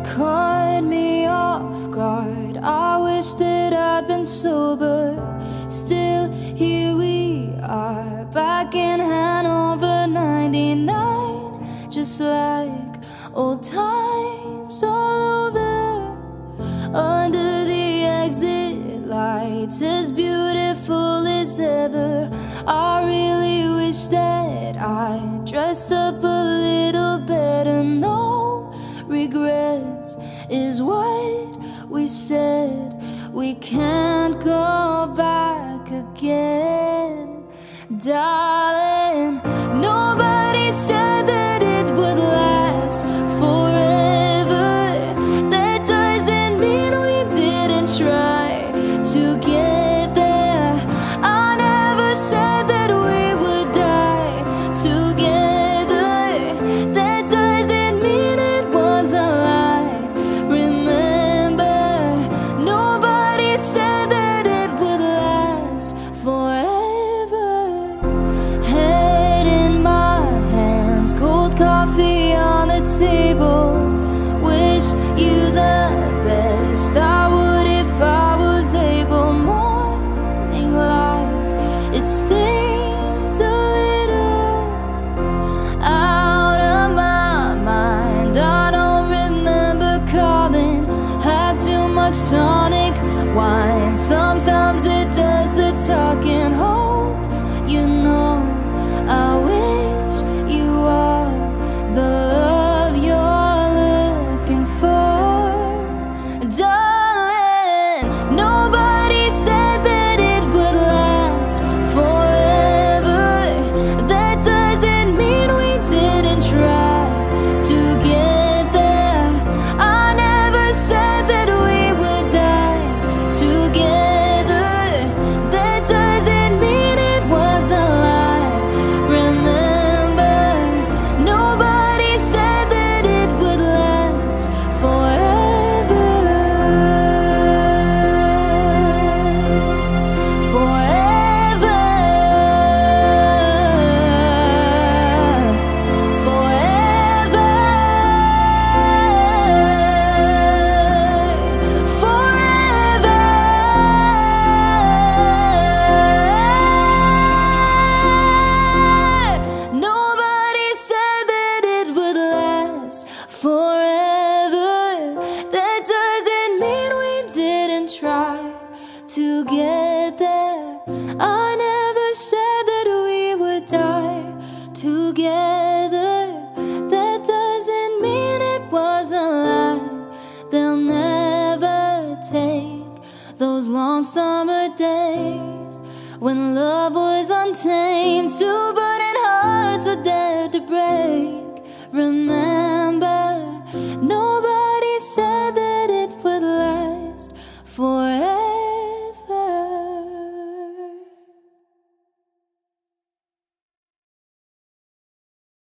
caught me off guard. I wish that I'd been sober. Still, here we are, back in Hanover 99, just like old times all over. Under the exit lights, as beautiful as ever. I really wish that I dressed up a little better. No regrets is what we said. We can't go back again, darling. Nobody said that it would last forever. That doesn't mean we didn't try to get there. I never said that we would die together. That doesn't mean it was a lie. Remember, nobody said that it would last forever. Head in my hands, cold coffee on the table. Wish you the best. I would if I was able. Morning light, it stings a little out of my mind. I don't remember calling. Had too much tonic wine. Sometimes it does the talking. Hope you know I wish you are the love you're looking for, darling. Nobody said that it would last forever. That doesn't mean we didn't try to get there. I never said that we would die together. That doesn't mean it was a lie. Remember, nobody said that it would last forever. Forever. Forever. Forever. Nobody said that it would last forever. That doesn't mean we didn't try to get there. I never said that we would die together. That doesn't mean it was a lie. They'll never take those long summer days when love was untamed. Two burning hearts are dead to break. Remember, nobody said that it would last forever.